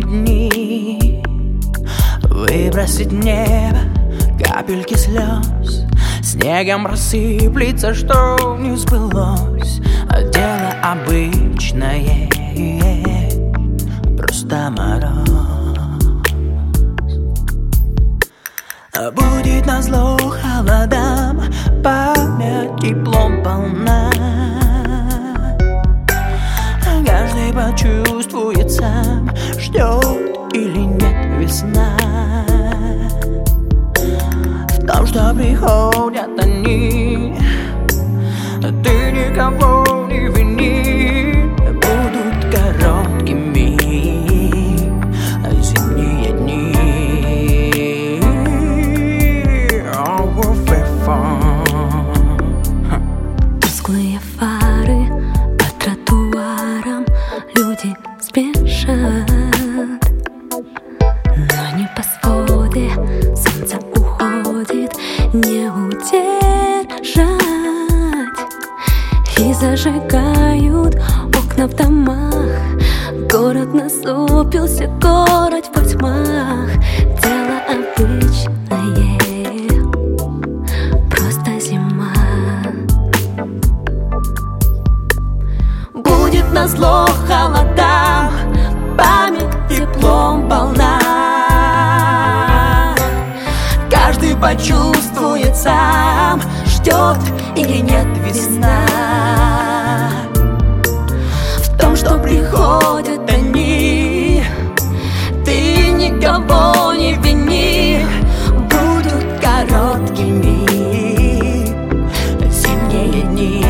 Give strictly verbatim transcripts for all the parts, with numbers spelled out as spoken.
дни, выбросить в небо капельки слез, снегом рассыплется, что не сбылось. Дело обычное, просто мороз. Будет назло холодам память теплом полна. Каждый почувствует сам, ждет или нет весна. В том, что приходят они, ты никого не вини. Будут короткими зимние дни. Тусклые фары по тротуарам, люди спешат, но не по своде солнце уходит, не удержать. И зажигают окна в домах, город насупился, город во тьмах. Дело обычное, просто зима. Будет назло холодам память теплом полна. Каждый почувствует сам, ждет или нет весна. В том, что приходят они, ты никого не вини. Будут короткими зимние дни.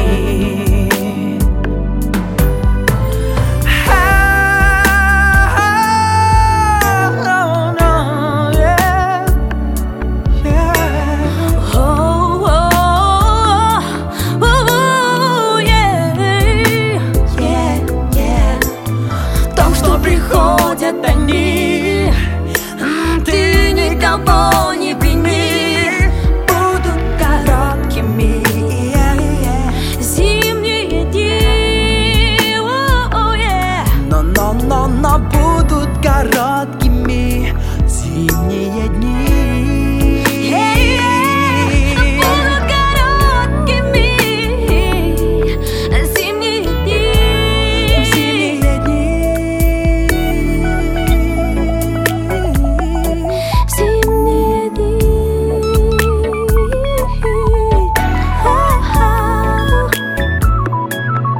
Приходят они, ты никого не вини. Будут короткими зимние дни. Но-но-но-но будут короткими зимние дни.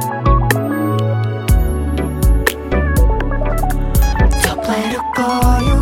Рукою